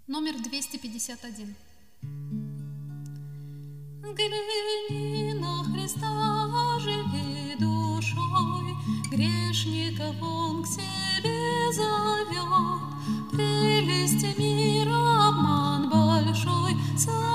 Номер 251. Взгляни на Христа, живи душой, грешников Он к себе зовет. Прелести мира обман большой,